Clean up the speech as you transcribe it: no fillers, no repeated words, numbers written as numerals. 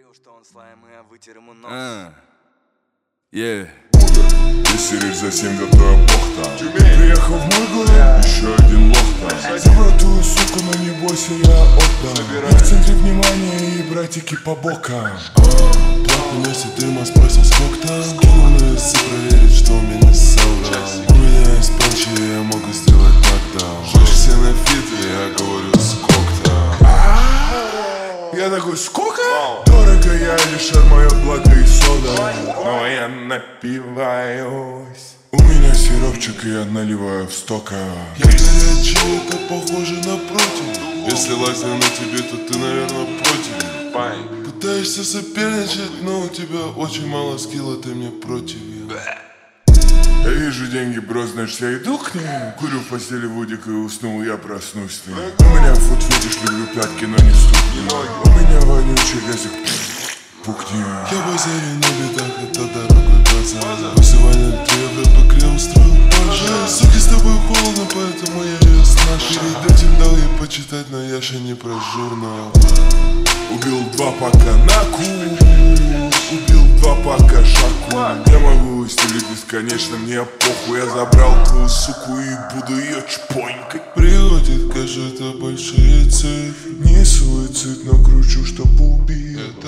говорил, что он слайм, и я вытер ему нос. Если речь за 7 до твоя бухта. Приехал в мой город, еще один лох там. Забрал твою суку, но не бойся, я отдам. Я в центре внимания и братики по бокам. Платный месяц дыма, спросил сколько там. Скинул на весы проверить, что у меня соврал. У меня есть панчи, я могу сделать нокдаун. Жишь все на фите, я говорю сколько там. Я такой, сколько? Дорого я лишь моё благо и сода. Но я напиваюсь. У меня сиропчик, и я наливаю в стока. Я горячий, это похоже на против. Если лазер на тебе, то ты, наверное, против. Пытаешься соперничать, но у тебя очень мало скилла, ты мне против. Я вижу деньги, бро, значит я иду к ним. Курю в постели водик и уснул, я проснусь с ним. У меня фут фетиш, люблю пятки, но не ступни. У меня вонючий язык, пукни. Я базарю на бедах, это дорога глаза. Вызывание 3 евро по крем устроил пожар. Суки, с тобой холодно, поэтому я ее сношу. Перед этим дал ей почитать, но я же не про журнал. Убил 2 пака наку, убил 2 пака шаку. Я могу стелить бесконечно, мне похуй. Я забрал твою суку и буду ее чпонькать. Приводит, кажется, большие цифры. Не суицид, но кручу, чтоб убить.